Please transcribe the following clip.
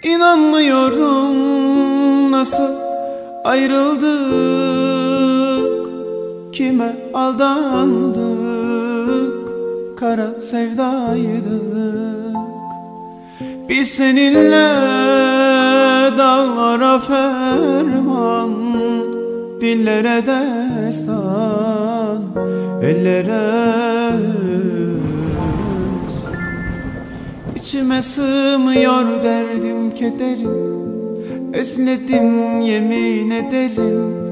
İnanmıyorum nasıl ayrıldık, kime aldandık, kara sevdaydık. Biz seninle dağlara ferman, dillere destan, ellere öksan. İçime sığmıyor derdim kederim, özledim yemin ederim.